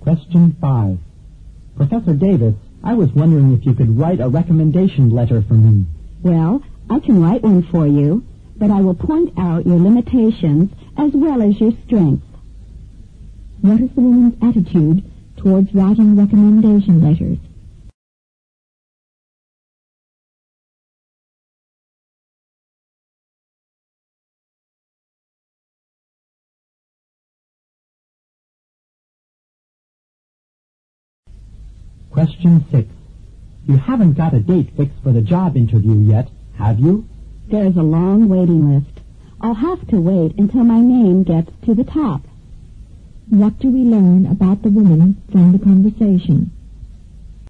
Question 5. Professor Davis, I was wondering if you could write a recommendation letter for me. Well, I can write one for you, but I will point out your limitations as well as your strengths. What is the woman's attitude towards writing recommendation letters? Question 6. You haven't got a date fixed for the job interview yet, have you? There's a long waiting list. I'll have to wait until my name gets to the top. What do we learn about the woman from the conversation?